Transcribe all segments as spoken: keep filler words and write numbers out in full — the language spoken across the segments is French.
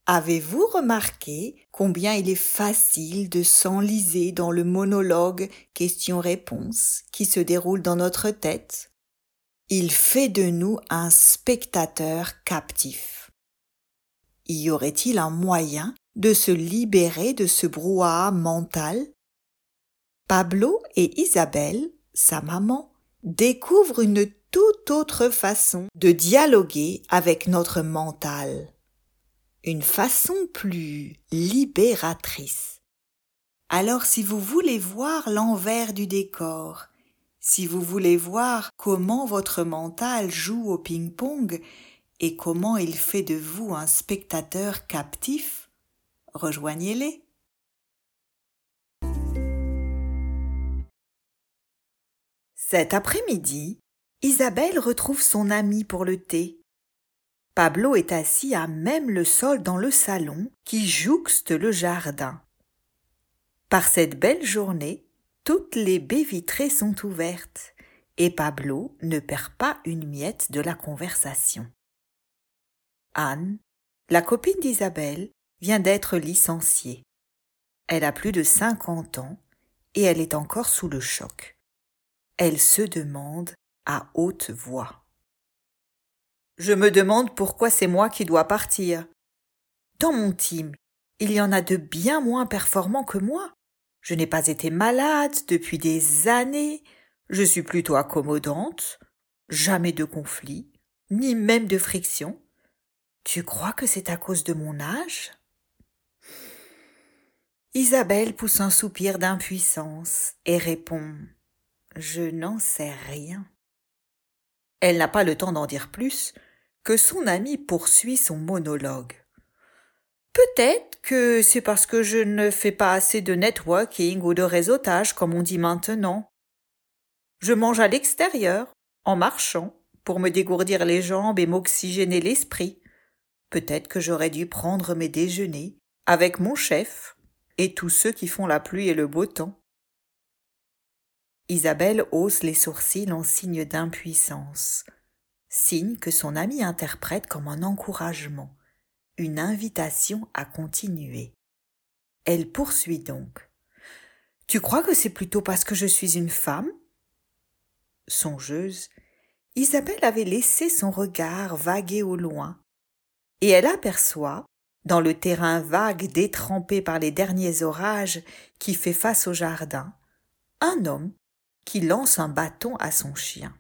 Avez-vous remarqué combien il est facile de s'enliser dans le monologue questions-réponses qui se déroule dans notre tête? Il fait de nous un spectateur captif. Y aurait-il un moyen de se libérer de ce brouhaha mental? Pablo et Isabelle, sa maman, découvrent une toute autre façon de dialoguer avec notre mental. Une façon plus libératrice. Alors si vous voulez voir l'envers du décor, si vous voulez voir comment votre mental joue au ping-pong et comment il fait de vous un spectateur captif, rejoignez-les. Cet après-midi, Isabelle retrouve son amie pour le thé. Pablo est assis à même le sol dans le salon qui jouxte le jardin. Par cette belle journée, toutes les baies vitrées sont ouvertes et Pablo ne perd pas une miette de la conversation. Anne, la copine d'Isabelle, vient d'être licenciée. Elle a plus de cinquante ans et elle est encore sous le choc. Elle se demande à haute voix. Je me demande pourquoi c'est moi qui dois partir. Dans mon team, il y en a de bien moins performants que moi. Je n'ai pas été malade depuis des années. Je suis plutôt accommodante. Jamais de conflit, ni même de friction. Tu crois que c'est à cause de mon âge? Isabelle pousse un soupir d'impuissance et répond « Je n'en sais rien ». Elle n'a pas le temps d'en dire plus que son amie poursuit son monologue. Peut-être que c'est parce que je ne fais pas assez de networking ou de réseautage comme on dit maintenant. Je mange à l'extérieur, en marchant, pour me dégourdir les jambes et m'oxygéner l'esprit. Peut-être que j'aurais dû prendre mes déjeuners avec mon chef et tous ceux qui font la pluie et le beau temps. Isabelle hausse les sourcils en signe d'impuissance, signe que son amie interprète comme un encouragement, une invitation à continuer. Elle poursuit donc. « Tu crois que c'est plutôt parce que je suis une femme ?» Songeuse, Isabelle avait laissé son regard vaguer au loin, et elle aperçoit, dans le terrain vague détrempé par les derniers orages qui fait face au jardin, un homme qui lance un bâton à son chien.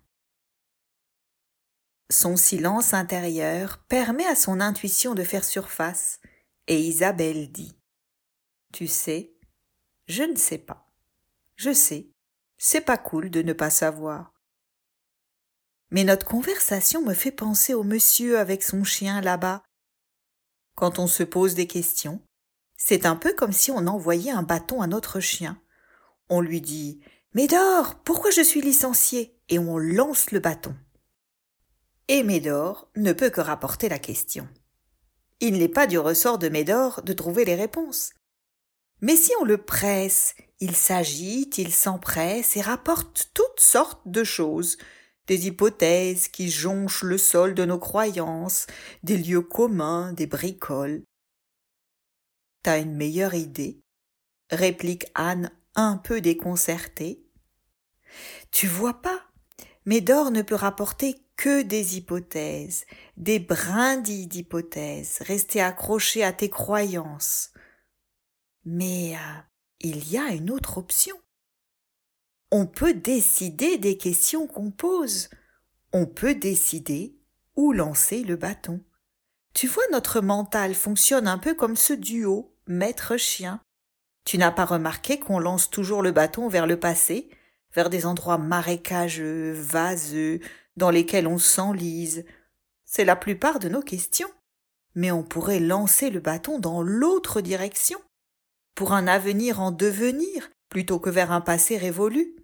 Son silence intérieur permet à son intuition de faire surface, et Isabelle dit « Tu sais, je ne sais pas. Je sais, c'est pas cool de ne pas savoir. Mais notre conversation me fait penser au monsieur avec son chien là-bas. Quand on se pose des questions, c'est un peu comme si on envoyait un bâton à notre chien. On lui dit « Médor, pourquoi je suis licencié ?» et on lance le bâton. Et Médor ne peut que rapporter la question. Il n'est pas du ressort de Médor de trouver les réponses. Mais si on le presse, il s'agite, il s'empresse et rapporte toutes sortes de choses, des hypothèses qui jonchent le sol de nos croyances, des lieux communs, des bricoles. « T'as une meilleure idée ?» réplique Anne un peu déconcertée. « Tu vois pas, Médor ne peut rapporter que des hypothèses, des brindilles d'hypothèses, rester accroché à tes croyances. Mais euh, il y a une autre option. On peut décider des questions qu'on pose. On peut décider où lancer le bâton. Tu vois, notre mental fonctionne un peu comme ce duo maître-chien. Tu n'as pas remarqué qu'on lance toujours le bâton vers le passé, vers des endroits marécageux, vaseux, dans lesquels on s'enlise. C'est la plupart de nos questions. Mais on pourrait lancer le bâton dans l'autre direction, pour un avenir en devenir, plutôt que vers un passé révolu.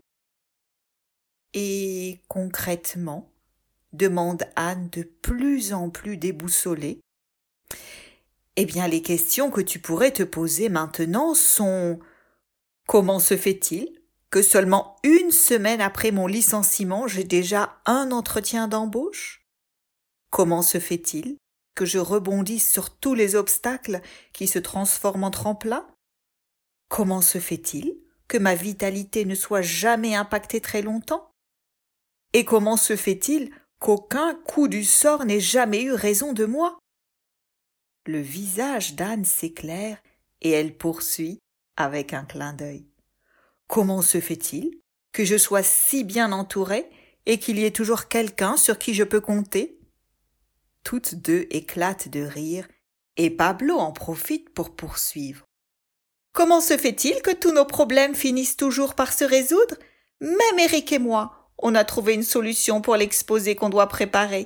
Et concrètement, demande Anne de plus en plus déboussolée, eh bien les questions que tu pourrais te poser maintenant sont: comment se fait-il que seulement une semaine après mon licenciement, j'ai déjà un entretien d'embauche? Comment se fait-il que je rebondisse sur tous les obstacles qui se transforment en tremplin? Comment se fait-il que ma vitalité ne soit jamais impactée très longtemps? Et comment se fait-il qu'aucun coup du sort n'ait jamais eu raison de moi? Le visage d'Anne s'éclaire et elle poursuit avec un clin d'œil. Comment se fait-il que je sois si bien entourée et qu'il y ait toujours quelqu'un sur qui je peux compter? Toutes deux éclatent de rire et Pablo en profite pour poursuivre. Comment se fait-il que tous nos problèmes finissent toujours par se résoudre? Même Eric et moi, on a trouvé une solution pour l'exposé qu'on doit préparer.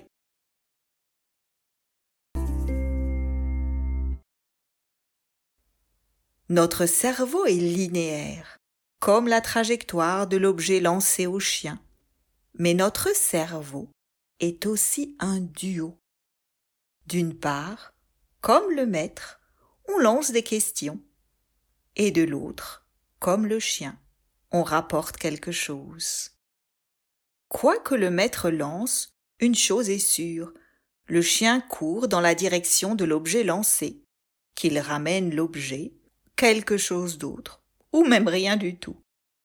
Notre cerveau est linéaire, comme la trajectoire de l'objet lancé au chien. Mais notre cerveau est aussi un duo. D'une part, comme le maître, on lance des questions. Et de l'autre, comme le chien, on rapporte quelque chose. Quoi que le maître lance, une chose est sûre, le chien court dans la direction de l'objet lancé, qu'il ramène l'objet, quelque chose d'autre, ou même rien du tout.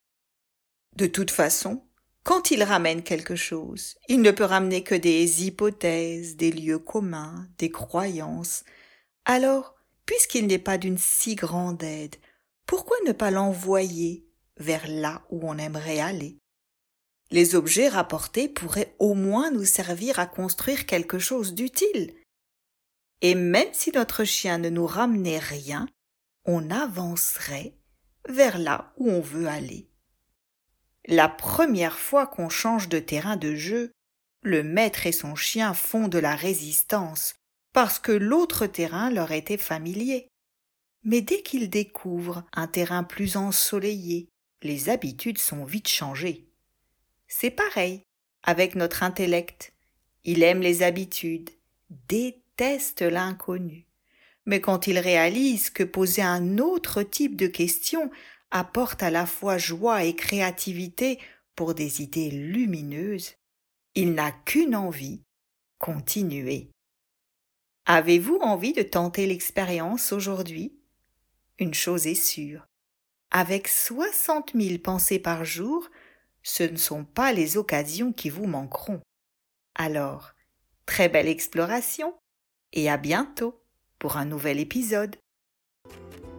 De toute façon, quand il ramène quelque chose, il ne peut ramener que des hypothèses, des lieux communs, des croyances. Alors, puisqu'il n'est pas d'une si grande aide, pourquoi ne pas l'envoyer vers là où on aimerait aller? Les objets rapportés pourraient au moins nous servir à construire quelque chose d'utile. Et même si notre chien ne nous ramenait rien, on avancerait vers là où on veut aller. La première fois qu'on change de terrain de jeu, le maître et son chien font de la résistance parce que l'autre terrain leur était familier. Mais dès qu'ils découvrent un terrain plus ensoleillé, les habitudes sont vite changées. C'est pareil avec notre intellect. Il aime les habitudes, déteste l'inconnu. Mais quand il réalise que poser un autre type de questions apporte à la fois joie et créativité pour des idées lumineuses, il n'a qu'une envie, continuer. Avez-vous envie de tenter l'expérience aujourd'hui? Une chose est sûre, avec soixante mille pensées par jour, ce ne sont pas les occasions qui vous manqueront. Alors, très belle exploration et à bientôt pour un nouvel épisode.